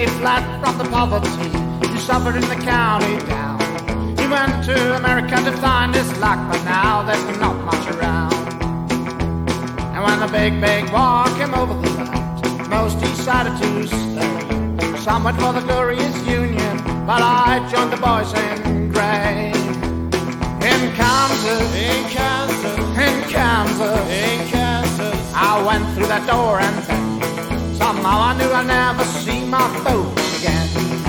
He fled from the poverty he suffered in the county down. He went to America to find his luck, but now there's not much around. And when the big war came over the land, most decided to stay. Some went for the glorious Union, but I joined the boys in gray. In Kansas, In Kansas, in Kansas, in Kansas, I went through that door and then somehow I knew I'd never see my folks again.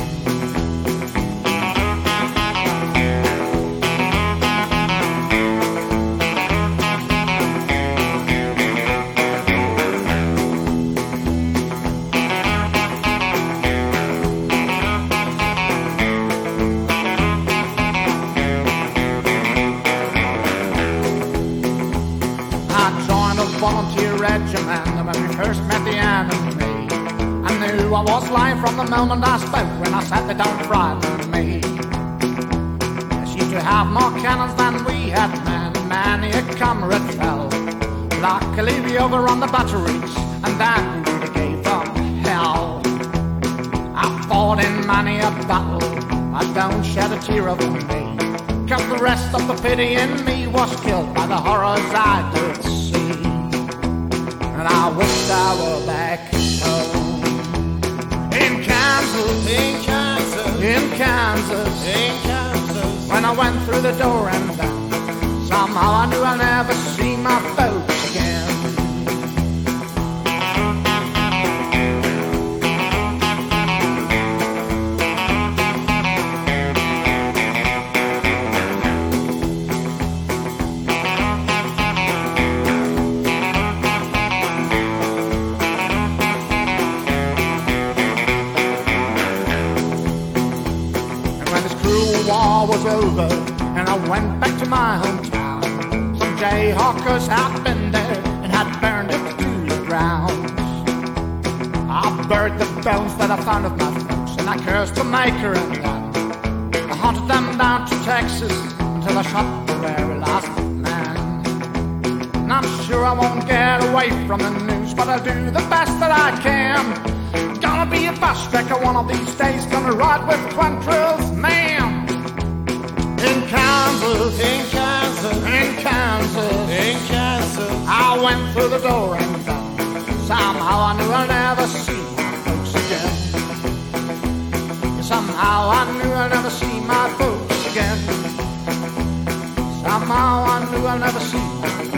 Volunteer regiment, and when we first met the enemy, I knew I was lying from the moment I spoke when I said they don't frighten me. They seemed to have more cannons than we had men, many a comrade fell. Luckily we overrun the batteries, and then we gave them hell. I fought in many a battle, I don't shed a tear over me, 'cause the rest of the pity in me was killed by the horrors I did see. And I wished I were back home. In Kansas, in Kansas, in Kansas, in Kansas. when I went through the door and then somehow I knew I'd never see my folks again. War was over and I went back to my hometown. Some jayhawkers had been there and had burned it to the ground. I buried the bones that I found of my folks, and I cursed the maker and then I hunted them down to Texas until I shot the very last man. And I'm sure I won't get away from the news, but I'll do the best that I can. Gonna be a bus wrecker one of these days, gonna ride with Quantrill's man. In Kansas, In Kansas, in Kansas, in Kansas, I went through the door and somehow I knew I'd never see my folks again. Somehow I knew I'd never see my folks again. Somehow I knew I'd never see my folks again.